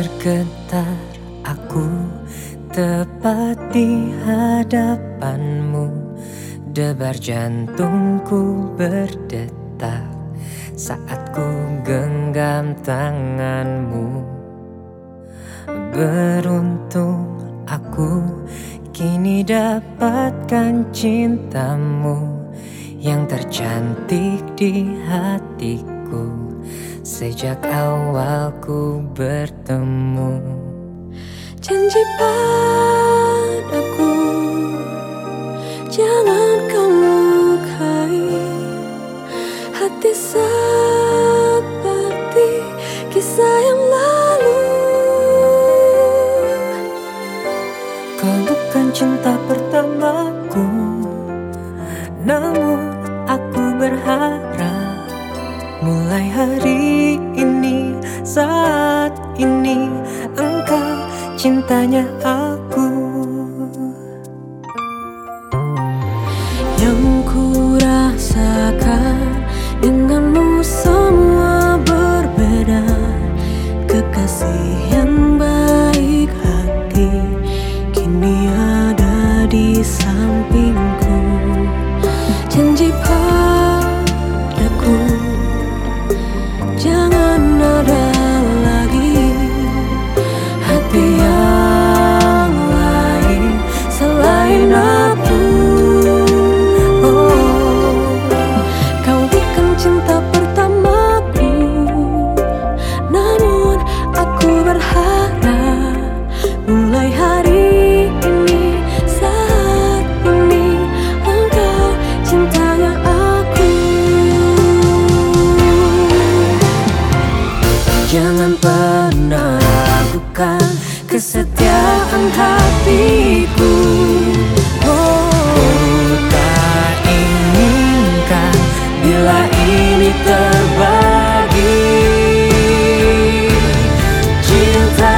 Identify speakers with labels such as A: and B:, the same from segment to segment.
A: Bergetar aku tepat di hadapanmu, debar jantungku berdetak saat ku genggam tanganmu. Beruntung aku kini dapatkan cintamu yang tercantik di hatiku sejak awal ku bertemu.
B: Janji padaku, jangan kau lukai hati seperti kisah yang lalu.
A: Kau bukan cinta pertamaku, namun aku berharap mulai hari ini, saat ini, engkau cintanya aku.
B: Yang ku rasakan denganmu semua berbeda. Kekasih yang baik hati kini ada di sampingku. Janji padaku, jangan ada lagi hati yang lain selain aku. Oh, kau bukan cinta pertamaku, namun aku berharap mulai hari ini, saat ini, engkau cintanya aku.
A: Jangan pernah ragukan kesetiaan hatiku. Oh, tak inginkan bila ini terbagi cinta.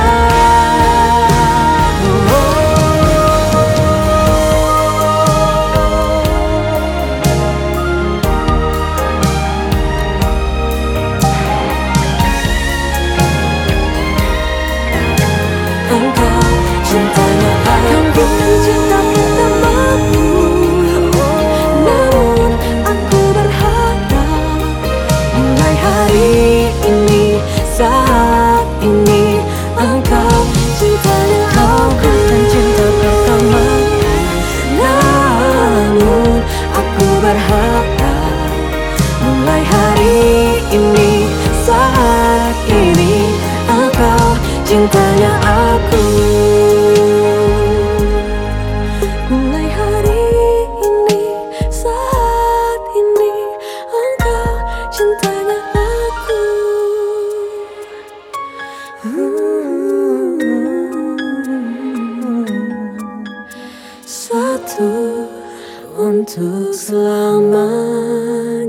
A: Engkau cintanya aku.
B: Cinta pertamaku, namun aku berharap
A: Mulai hari ini, saat ini, engkau
B: cintanya
A: kau bukan cinta pertama, namun aku berharap mulai hari ini, saat ini, engkau cintanya aku.
B: mulai hari ini, saat ini, engkau cintanya aku.
A: Satu untuk selamanya.